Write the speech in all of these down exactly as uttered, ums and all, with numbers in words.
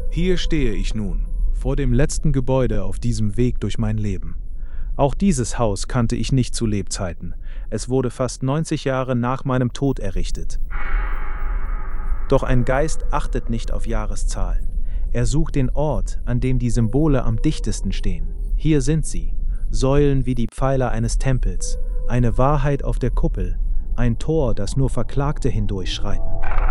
Hier stehe ich nun, vor dem letzten Gebäude auf diesem Weg durch mein Leben. Auch dieses Haus kannte ich nicht zu Lebzeiten. Es wurde fast neunzig Jahre nach meinem Tod errichtet. Doch ein Geist achtet nicht auf Jahreszahlen. Er sucht den Ort, an dem die Symbole am dichtesten stehen. Hier sind sie, Säulen wie die Pfeiler eines Tempels, eine Wahrheit auf der Kuppel, ein Tor, das nur Verklagte hindurchschreiten.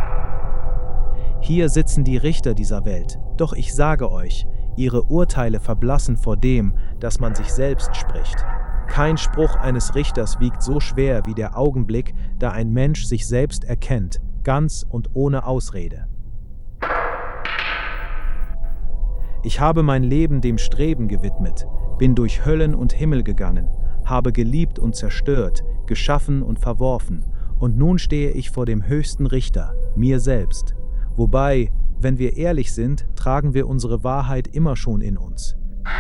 Hier sitzen die Richter dieser Welt, doch ich sage euch, ihre Urteile verblassen vor dem, dass man sich selbst spricht. Kein Spruch eines Richters wiegt so schwer wie der Augenblick, da ein Mensch sich selbst erkennt, ganz und ohne Ausrede. Ich habe mein Leben dem Streben gewidmet, bin durch Höllen und Himmel gegangen, habe geliebt und zerstört, geschaffen und verworfen, und nun stehe ich vor dem höchsten Richter, mir selbst. Wobei, wenn wir ehrlich sind, tragen wir unsere Wahrheit immer schon in uns.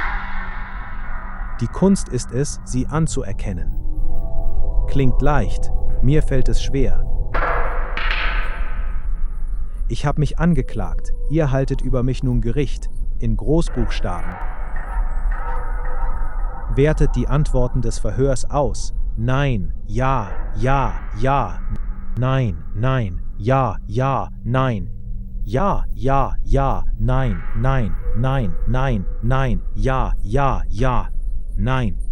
Die Kunst ist es, sie anzuerkennen. Klingt leicht, mir fällt es schwer. Ich habe mich angeklagt, ihr haltet über mich nun Gericht, in Großbuchstaben. Wertet die Antworten des Verhörs aus. Nein, ja, ja, ja, nein, nein, ja, ja, nein. Ja, ja, ja, nein, nein, nein, nein, nein, ja, ja, ja, nein.